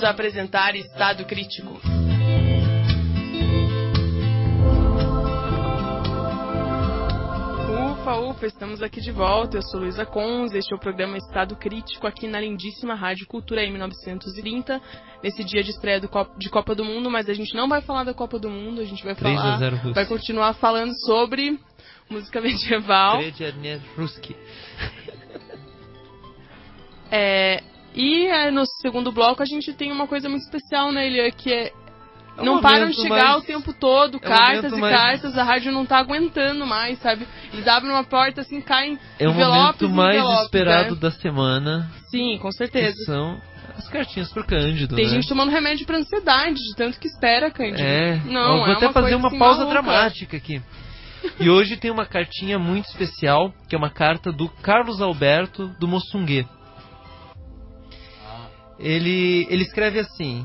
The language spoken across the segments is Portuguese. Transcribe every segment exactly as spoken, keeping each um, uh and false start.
voltamos a apresentar Estado Crítico. Ufa, ufa, estamos aqui de volta. Eu sou Luísa Cons, este é o programa Estado Crítico aqui na lindíssima Rádio Cultura M novecentos e trinta, nesse dia de estreia do Copa, de Copa do Mundo, mas a gente não vai falar da Copa do Mundo, a gente vai falar, vai continuar falando sobre música medieval. É, e é, no segundo bloco a gente tem uma coisa muito especial, né, Elian, que é É um não param de chegar mais... o tempo todo, é cartas um e mais... cartas, a rádio não tá aguentando mais, sabe? Eles abrem uma porta assim, caem é o envelopes momento mais envelopes, esperado né? da semana. Sim, com certeza. Que são as cartinhas pro Cândido, Tem né? gente tomando remédio pra ansiedade, de tanto que espera, Cândido. É, não, eu vou é até uma fazer coisa, uma assim, pausa maluca. dramática aqui. E hoje tem uma cartinha muito especial, que é uma carta do Carlos Alberto do Moçungue. Ele, ele escreve assim: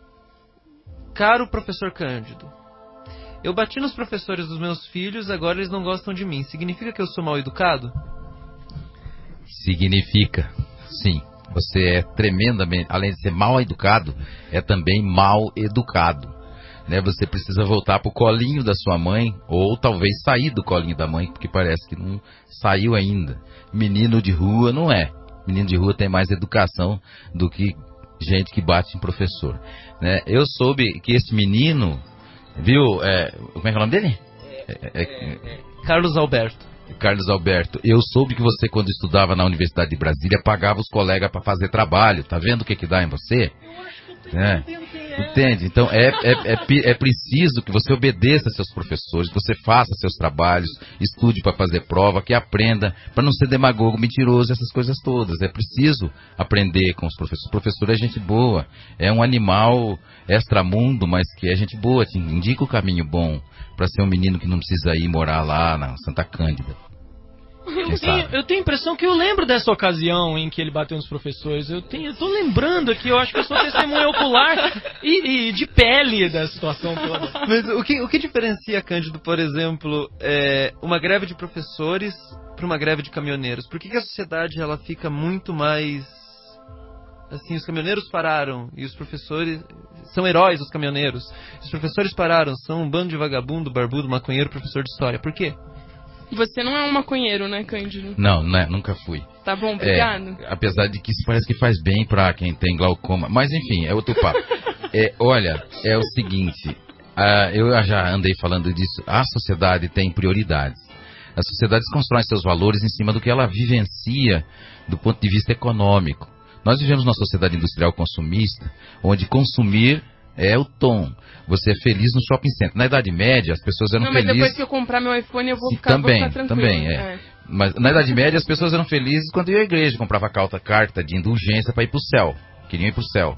Caro professor Cândido, eu bati nos professores dos meus filhos, agora eles não gostam de mim. Significa que eu sou mal educado? Significa, sim. Você é tremendamente, além de ser mal educado, é também mal educado. Né? Você precisa voltar pro colinho da sua mãe, ou talvez sair do colinho da mãe, porque parece que não saiu ainda. Menino de rua não é. Menino de rua tem mais educação do que gente que bate em professor. Né? Eu soube que esse menino, viu, é, como é que é o nome dele? É, é, é, Carlos Alberto. Carlos Alberto, eu soube que você, quando estudava na Universidade de Brasília, pagava os colegas para fazer trabalho. Tá vendo o que que dá em você? É. Entende? Então é, é, é, é preciso que você obedeça seus professores, que você faça seus trabalhos, estude para fazer prova, que aprenda, para não ser demagogo, mentiroso, essas coisas todas. É preciso aprender com os professores. O professor é gente boa, é um animal extramundo, mas que é gente boa, te indica o caminho bom para ser um menino que não precisa ir morar lá na Santa Cândida. Eu tenho, eu tenho a impressão que eu lembro dessa ocasião em que ele bateu nos professores. Eu tenho, eu tô lembrando aqui, eu acho que eu sou testemunha ocular e, e de pele da situação toda. Mas o que, o que diferencia, Cândido, por exemplo, é uma greve de professores para uma greve de caminhoneiros? Por que, que a sociedade ela fica muito mais... Assim, os caminhoneiros pararam e os professores... São heróis, os caminhoneiros. Os professores pararam, são um bando de vagabundo, barbudo, maconheiro, professor de história. Por quê? Você não é um maconheiro, né, Cândido? Não, né, nunca fui. Tá bom, obrigado. É, apesar de que isso parece que faz bem pra quem tem glaucoma. Mas enfim, é outro papo. É, olha, é o seguinte, uh, eu já andei falando disso, a sociedade tem prioridades. A sociedade constrói seus valores em cima do que ela vivencia do ponto de vista econômico. Nós vivemos numa sociedade industrial consumista, onde consumir é o tom. Você é feliz no shopping center. Na Idade Média, as pessoas eram não, mas felizes... depois que eu comprar meu iPhone, eu vou Sim, ficar, também, vou ficar tranquilo. Também, é. é. Mas na Idade Média, as pessoas eram felizes quando iam à igreja, comprava carta, carta de indulgência para ir para o céu. Queriam ir para o céu.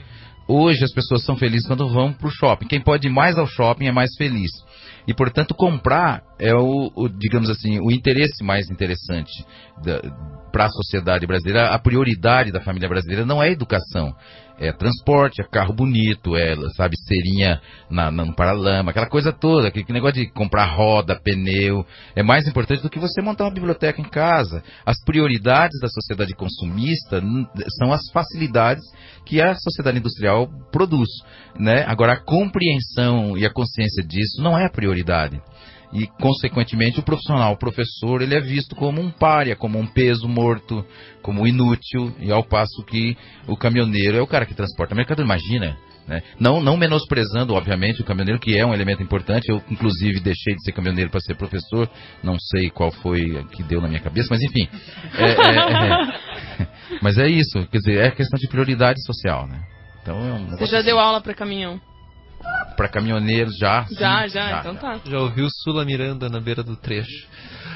Hoje, as pessoas são felizes quando vão para o shopping. Quem pode ir mais ao shopping é mais feliz. E, portanto, comprar é o, o digamos assim, o interesse mais interessante para a sociedade brasileira. A prioridade da família brasileira não é a educação. É transporte, é carro bonito, é, sabe, cerinha na, na, no paralama, aquela coisa toda, aquele negócio de comprar roda, pneu, é mais importante do que você montar uma biblioteca em casa. As prioridades da sociedade consumista são as facilidades que a sociedade industrial produz, né? Agora, a compreensão e a consciência disso não é a prioridade. E, consequentemente, o profissional, o professor, ele é visto como um pária, como um peso morto, como inútil, e ao passo que o caminhoneiro é o cara que transporta a mercadoria. Imagina, né? Não, não menosprezando, obviamente, o caminhoneiro, que é um elemento importante. Eu, inclusive, deixei de ser caminhoneiro para ser professor. Não sei qual foi que deu na minha cabeça, mas enfim. É, é, é. Mas é isso, quer dizer, é questão de prioridade social, né? Então, é um Você já deu aula para caminhão? Para caminhoneiros já? Já, já, já, então já. tá. Já ouviu Sula Miranda na beira do trecho.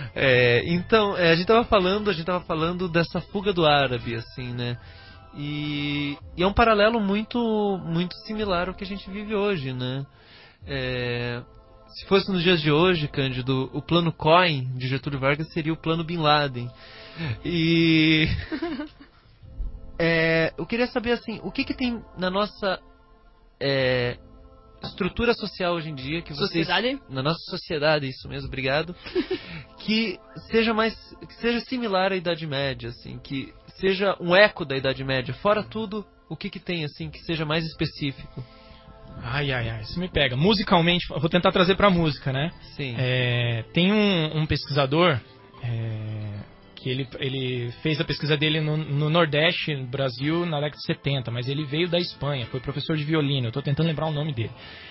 É, então, é, a gente tava falando, a gente tava falando dessa fuga do árabe, assim, né? E, e é um paralelo muito, muito similar ao que a gente vive hoje, né? É, se fosse nos dias de hoje, Cândido, o plano Cohen de Getúlio Vargas seria o plano Bin Laden. E é, eu queria saber, assim, o que que tem na nossa é, estrutura social hoje em dia, que vocês, sociedade? na nossa sociedade, isso mesmo, obrigado, que seja mais, que seja similar à Idade Média, assim, que seja um eco da Idade Média. Fora tudo, O que que tem, assim, que seja mais específico? Ai, ai, ai, isso me pega. Musicalmente, eu vou tentar trazer pra música, né? Sim. É, tem um, um pesquisador é, que ele, ele fez a pesquisa dele no, no Nordeste, no Brasil, na década de setenta, mas ele veio da Espanha, foi professor de violino, eu tô tentando lembrar o nome dele.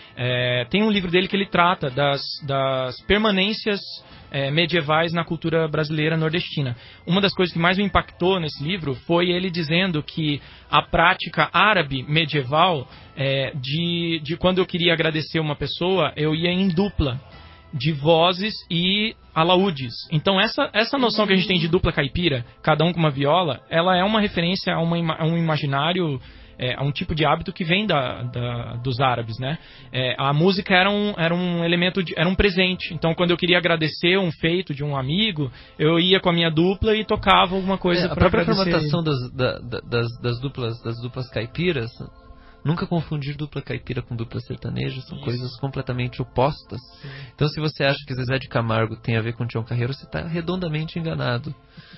É, tem um livro dele que ele trata das, das permanências é, medievais na cultura brasileira nordestina. Uma das coisas que mais me impactou nesse livro foi ele dizendo que a prática árabe medieval, é, de, de quando eu queria agradecer uma pessoa, eu ia em dupla, de vozes e alaúdes. Então essa, essa noção que a gente tem de dupla caipira, cada um com uma viola, ela é uma referência a, uma, a um imaginário... É, a um tipo de hábito que vem da, da, dos árabes, né? É, a música era um, era um elemento, de, era um presente. Então, quando eu queria agradecer um feito de um amigo, eu ia com a minha dupla e tocava alguma coisa é, para agradecer. A própria formatação das, da, das, das, duplas, das duplas caipiras, nunca confundir dupla caipira com dupla sertaneja, são Isso. coisas completamente opostas. Sim. Então, se você acha que Zezé de Camargo tem a ver com Tião Carreiro, você está redondamente enganado.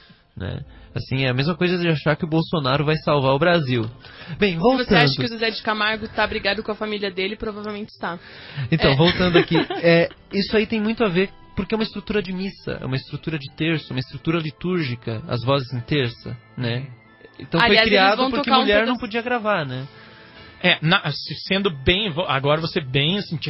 Né? Assim, é a mesma coisa de achar que o Bolsonaro vai salvar o Brasil. Bem, voltando... Se você acha que o Zezé de Camargo está brigado com a família dele, provavelmente está. Então, é. voltando aqui, é, isso aí tem muito a ver, porque é uma estrutura de missa, é uma estrutura de terço, uma estrutura litúrgica, as vozes em terça, né? Então Aliás, foi criado porque um mulher pedaço... não podia gravar, né? É, na, sendo bem... Agora você bem assim...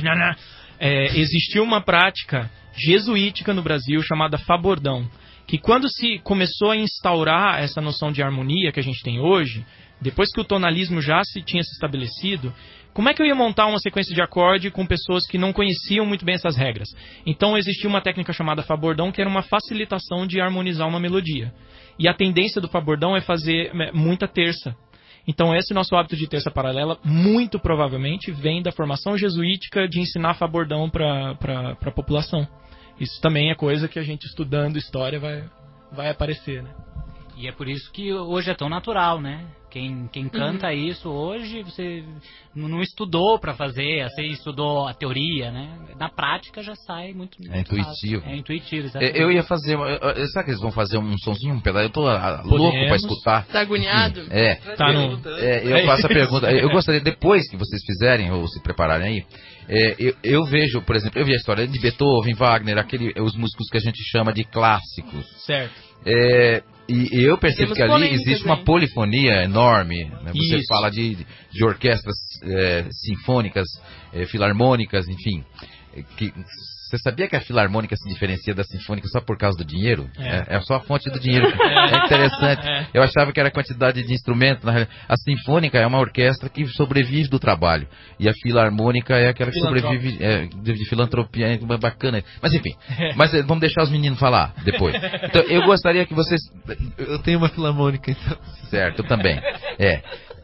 É, existiu uma prática jesuítica no Brasil chamada fabordão, que quando se começou a instaurar essa noção de harmonia que a gente tem hoje, depois que o tonalismo já se tinha se estabelecido, como é que eu ia montar uma sequência de acorde com pessoas que não conheciam muito bem essas regras? Então existia uma técnica chamada fabordão, que era uma facilitação de harmonizar uma melodia. E a tendência do fabordão é fazer muita terça. Então esse nosso hábito de terça paralela, muito provavelmente, vem da formação jesuítica de ensinar fabordão para a população. Isso também é coisa que a gente, estudando história, vai, vai aparecer, né? E é por isso que hoje é tão natural, né? Quem, quem canta uhum. isso hoje, você não estudou para fazer, você estudou a teoria, né? Na prática já sai muito, muito É intuitivo. Fácil. É intuitivo, exatamente. Eu ia fazer... Será que eles vão fazer um sonzinho, um pedaço? Eu tô louco para escutar. Tá agoniado? É. Tá eu, no... é, eu faço a pergunta. Eu gostaria, depois que vocês fizerem, ou se prepararem aí, é, eu, eu vejo, por exemplo, eu vi a história de Beethoven, Wagner, aquele, os músicos que a gente chama de clássicos. Certo. É... E eu percebo que ali existe uma hein? polifonia enorme. Né? Você Isso. fala de, de orquestras é, sinfônicas, é, filarmônicas, enfim. Que, você sabia que a filarmônica se diferencia da sinfônica só por causa do dinheiro? É, é, é só a fonte do dinheiro. É interessante. É. Eu achava que era a quantidade de instrumentos. Na realidade. A sinfônica é uma orquestra que sobrevive do trabalho. E a filarmônica é aquela que sobrevive é, de, de filantropia. É bacana. Mas enfim. Mas vamos deixar os meninos falar depois. Então, eu gostaria que vocês... Eu tenho uma filarmônica, então. Certo, eu também. É.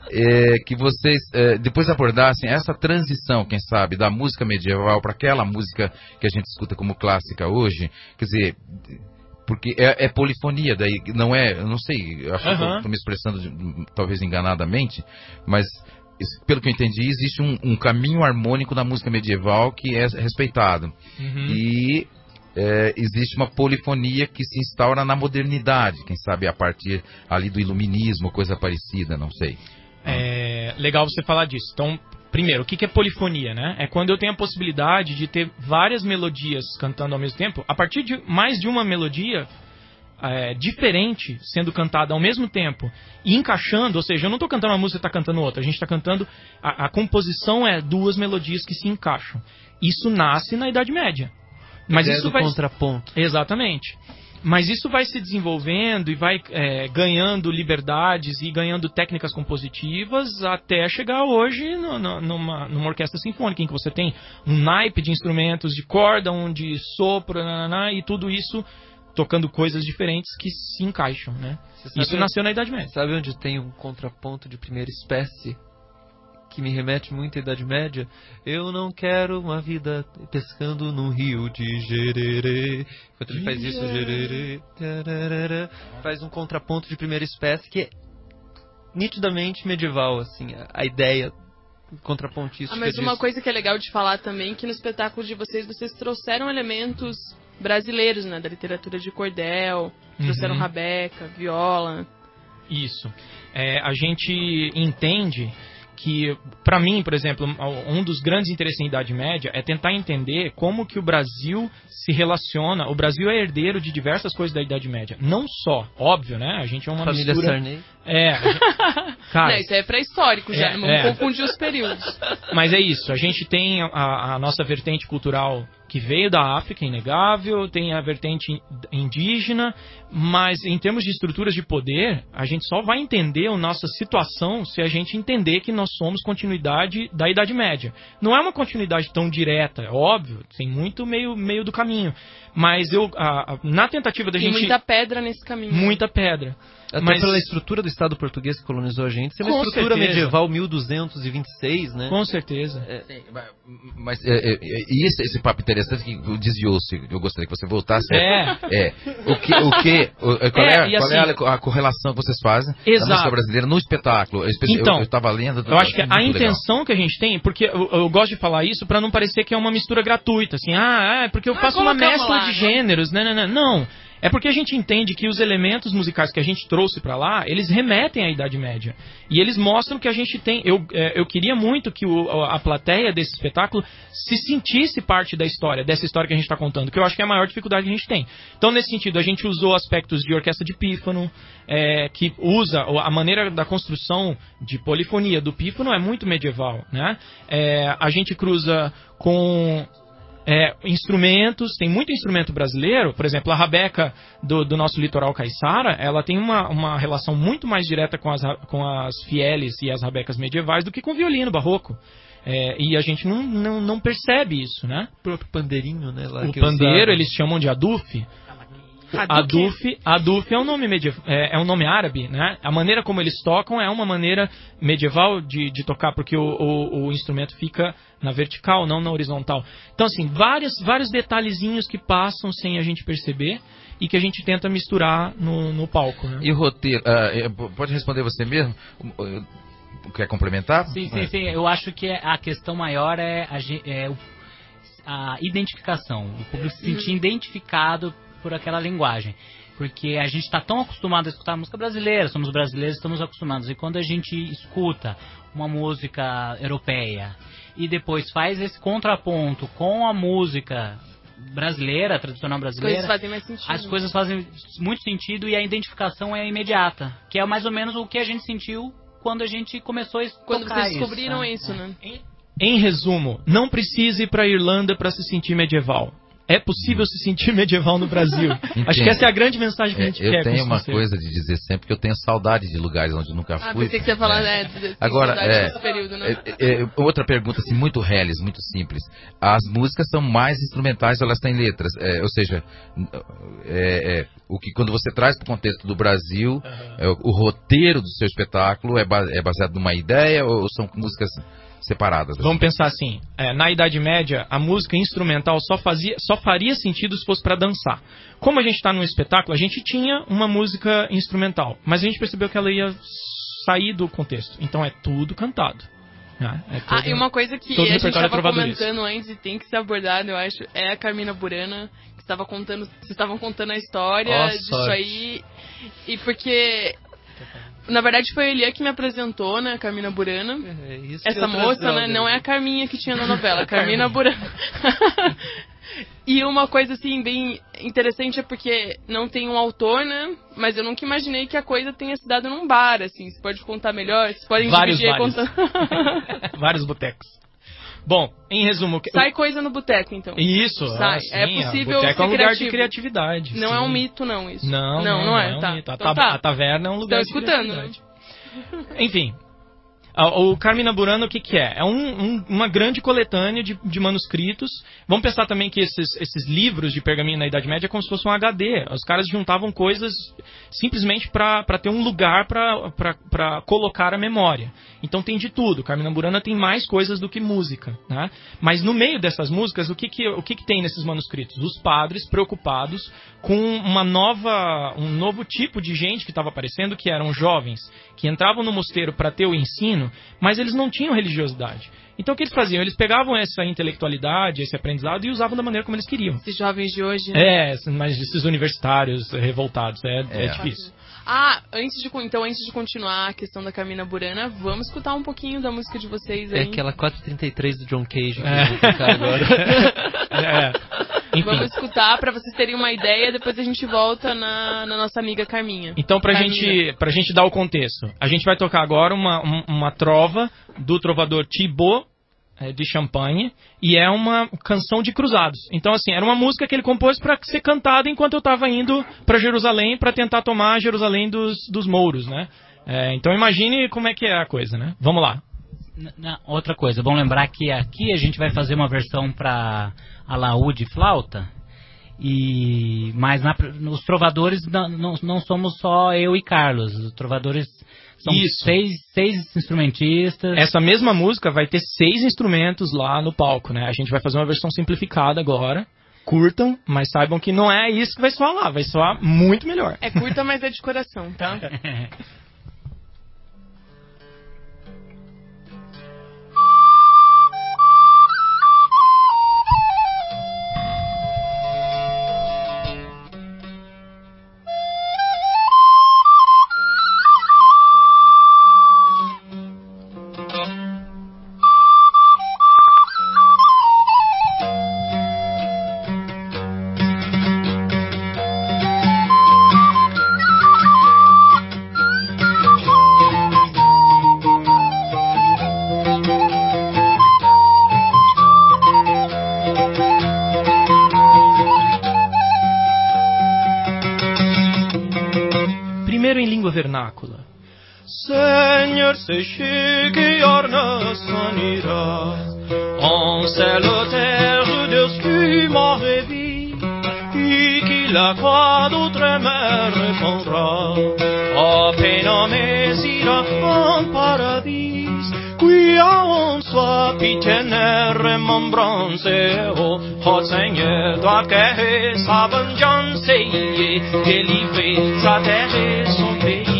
É, que vocês é, depois abordassem essa transição, quem sabe, da música medieval para aquela música que a gente escuta como clássica hoje, quer dizer, porque é, é polifonia, daí não é, eu não sei, eu acho uhum. que estou me expressando de, talvez enganadamente, mas pelo que eu entendi, existe um, um caminho harmônico da música medieval que é respeitado. Uhum. E é, existe uma polifonia que se instaura na modernidade, quem sabe a partir ali do iluminismo, coisa parecida, não sei. É legal você falar disso. Então, primeiro, o que é polifonia, né? É quando eu tenho a possibilidade de ter várias melodias cantando ao mesmo tempo, a partir de mais de uma melodia é, diferente sendo cantada ao mesmo tempo e encaixando, ou seja, eu não estou cantando uma música e está cantando outra, a gente está cantando, a, a composição é duas melodias que se encaixam. Isso nasce na Idade Média. Mas isso do vai... contraponto. Exatamente. Mas isso vai se desenvolvendo e vai é, ganhando liberdades e ganhando técnicas compositivas até chegar hoje no, no, numa, numa orquestra sinfônica, em que você tem um naipe de instrumentos de corda, um de sopro, nananá, e tudo isso tocando coisas diferentes que se encaixam, né? Isso nasceu na Idade Média. Sabe onde tem um contraponto de primeira espécie que me remete muito à Idade Média? Eu não quero uma vida pescando num rio de Jererê. Enquanto ele faz isso, Jererê, tararara, faz um contraponto de primeira espécie que é nitidamente medieval, assim, a, a ideia contrapontística ah, mas disso. Uma coisa que é legal de falar também, que no espetáculo de vocês, vocês trouxeram elementos brasileiros, né, da literatura de cordel, trouxeram uhum. rabeca, viola. Isso. É, a gente entende que, para mim, por exemplo, um dos grandes interesses em Idade Média é tentar entender como que o Brasil se relaciona. O Brasil é herdeiro de diversas coisas da Idade Média. Não só, óbvio, né? A gente é uma Família mistura... Sarney. É, a gente... Cara, não, isso é pré-histórico já, é, não vamos é. confundir os períodos. Mas é isso, a gente tem a, a nossa vertente cultural que veio da África, inegável, tem a vertente indígena, mas em termos de estruturas de poder, a gente só vai entender a nossa situação se a gente entender que nós somos continuidade da Idade Média. Não é uma continuidade tão direta, é óbvio, tem muito meio, meio do caminho, mas eu, a, a, na tentativa da Tem gente... muita pedra nesse caminho. Muita pedra. Até Mas- pela estrutura do Estado português que colonizou a gente. Isso é uma Com estrutura certeza. medieval mil duzentos e vinte e seis, né? Com certeza. Sim, mas- mas é, é, e esse, esse papo interessante que desviou-se, eu gostaria que você voltasse. É. É. O que, o que, o- qual é, É, e qual é assim- a, a correlação que vocês fazem da Exato. música brasileira no espetáculo? Eu Então, estava lendo. Eu acho que a muito legal. intenção que a gente tem, porque eu, eu gosto de falar isso pra não parecer que é uma mistura gratuita, assim, ah, é porque eu Ah, faço uma colocamos mescla lá, de né? gêneros, não, não, não, não. É porque a gente entende que os elementos musicais que a gente trouxe pra lá, eles remetem à Idade Média. E eles mostram que a gente tem... Eu, é, eu queria muito que o, a plateia desse espetáculo se sentisse parte da história, dessa história que a gente está contando, que eu acho que é a maior dificuldade que a gente tem. Então, nesse sentido, a gente usou aspectos de orquestra de pífano, é, que usa a maneira da construção de polifonia do pífano é muito medieval, né? É, a gente cruza com... É, instrumentos, tem muito instrumento brasileiro, por exemplo, a rabeca do, do nosso litoral caiçara, ela tem uma, uma relação muito mais direta com as, ra- com as fieles e as rabecas medievais do que com o violino barroco. É, e a gente não, não, não percebe isso, né? O próprio pandeirinho, né? Lá O que pandeiro, usava. eles chamam de aduf. Hadouken. Aduf, Aduf é um nome medieval, é, é um nome árabe, né? A maneira como eles tocam é uma maneira medieval de, de tocar, porque o, o, o instrumento fica na vertical, não na horizontal. Então, assim, vários, vários detalhezinhos que passam sem a gente perceber e que a gente tenta misturar no, no palco, né? E o roteiro? ah, é, pode responder você mesmo? Quer complementar? Sim, sim, É. sim. Eu acho que a questão maior é a, ge- é o- a identificação. O público se sentir identificado por aquela linguagem. Porque a gente está tão acostumado a escutar música brasileira, somos brasileiros, estamos acostumados. E quando a gente escuta uma música europeia e depois faz esse contraponto com a música brasileira, tradicional As brasileira, coisas fazem mais sentido. as coisas fazem muito sentido e a identificação é imediata. Que é mais ou menos o que a gente sentiu quando a gente começou a Quando tocar vocês descobriram isso, isso, né? né? Em resumo, não precise ir para a Irlanda para se sentir medieval. É possível se sentir medieval no Brasil. Acho que essa é a grande mensagem que a É, gente eu quer. com tenho esse uma concerto. coisa de dizer sempre que eu tenho saudade de lugares onde eu nunca Ah, fui. pensei que você ia falar, É. né? de- de- Agora, saudade é, desse período, né? é, é, outra pergunta, assim, muito reles, muito simples. As músicas são mais instrumentais ou elas têm letras? É, ou seja, é, é, o que quando você traz para o contexto do Brasil, é, o, o roteiro do seu espetáculo é, ba- é baseado numa ideia ou são músicas separadas? assim? Vamos pensar assim, é, na Idade Média, a música instrumental só, fazia, só faria sentido se fosse para dançar. Como a gente está num espetáculo, a gente tinha uma música instrumental, mas a gente percebeu que ela ia sair do contexto. Então é tudo cantado. Né? É Ah, todo- e uma coisa que todo a gente repertório estava trovadorista. comentando antes e tem que ser abordado, eu acho, é a Carmina Burana, que estava contando, vocês estavam contando a história Ó, disso sorte. aí. E porque, na verdade, foi a Elia que me apresentou, né, a Carmina Burana. É, isso e Essa outras moça, né, drogas. não é a Carminha que tinha na novela, a Carmina Burana. E uma coisa, assim, bem interessante é porque não tem um autor, né? Mas eu nunca imaginei que a coisa tenha se dado num bar, assim. Você pode contar melhor? Vocês podem Vários dividir aí bares. contando. Vários botecos. Bom, em resumo... que- Sai coisa no boteco, então. Isso, Sai. ah, sim, É possível a boteca é um ser lugar de criativo. criatividade. Não sim. é um mito, não, isso. Não, não, não é. Tá. A, Então ta- tá. a taverna é um lugar Estão de escutando, criatividade. Enfim, a- o Carmina Burana, o que, que é? É um- um- uma grande coletânea de, de manuscritos. Vamos pensar também que esses, esses livros de pergaminho na Idade Média é como se fosse um H D. Os caras juntavam coisas simplesmente para ter um lugar para colocar a memória. Então tem de tudo. Carmina Burana tem mais coisas do que música. Né? Mas no meio dessas músicas, o que, que, o que, que tem nesses manuscritos? Os padres preocupados com uma nova, um novo tipo de gente que estava aparecendo, que eram jovens que entravam no mosteiro para ter o ensino, mas eles não tinham religiosidade. Então o que eles faziam? Eles pegavam essa intelectualidade, esse aprendizado e usavam da maneira como eles queriam. Esses jovens de hoje, né? É, mas esses universitários revoltados, é, é É. difícil. Ah, antes de, então antes de continuar a questão da Carmina Burana, vamos escutar um pouquinho da música de vocês aí. É aquela quatro trinta e três do John Cage que É. eu vou tocar agora. É. Enfim. Vamos escutar pra vocês terem uma ideia, depois a gente volta na, na nossa amiga Carminha. Então, pra Carminha. gente, pra gente dar o contexto, a gente vai tocar agora uma, um- uma trova do trovador Thibaut é, de Champagne, e é uma canção de cruzados. Então, assim, era uma música que ele compôs pra ser cantada enquanto eu tava indo pra Jerusalém pra tentar tomar Jerusalém dos, dos mouros, né? É, então, imagine como é que é a coisa, né? Vamos lá. Na- na- outra coisa, bom lembrar que aqui a gente vai fazer uma versão para alaúde e flauta, e mas na, os trovadores não, não, não somos só eu e Carlos, os trovadores são Isso. seis, seis instrumentistas. Essa mesma música vai ter seis instrumentos lá no palco, né? A gente vai fazer uma versão simplificada agora. Curtam, mas saibam que não é isso que vai soar lá, vai soar muito melhor. É curta, mas é de coração, tá? Primeiro em língua vernácula. Seigneur, séché que orna s'en ira, en selle terre Deus que m'aurait vu, e que la croix d'outre-mer répondra, a pena mesira en paradis, qui on soit pitié remembrance, oh, oh Seigneur, doit que sa vengeance et délivrer sa terre et son pays.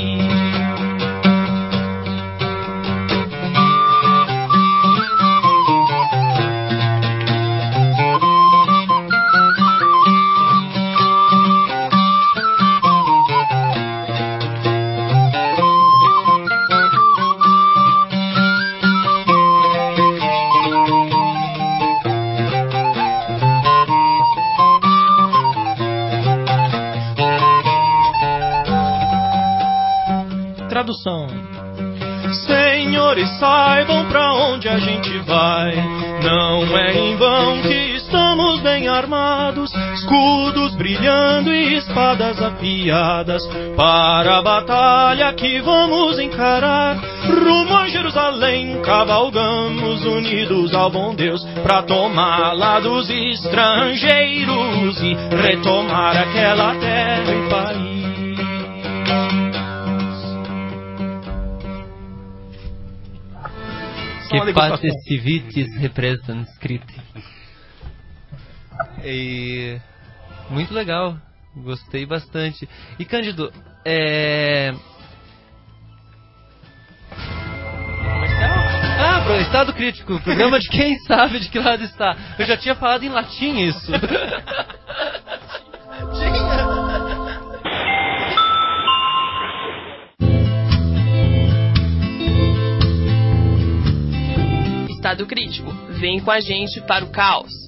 Tradução. Senhores, saibam pra onde a gente vai. Não é em vão que estamos bem armados, escudos brilhando e espadas afiadas, para a batalha que vamos encarar. Rumo a Jerusalém cavalgamos unidos ao bom Deus, pra tomá-la dos estrangeiros e retomar aquela terra e país. Que parte civitis representam script. E muito legal, gostei bastante. E Cândido, é... Ah, pro estado crítico, programa de quem sabe de que lado está. Eu já tinha falado em latim isso. Estado crítico. Vem com a gente para o caos.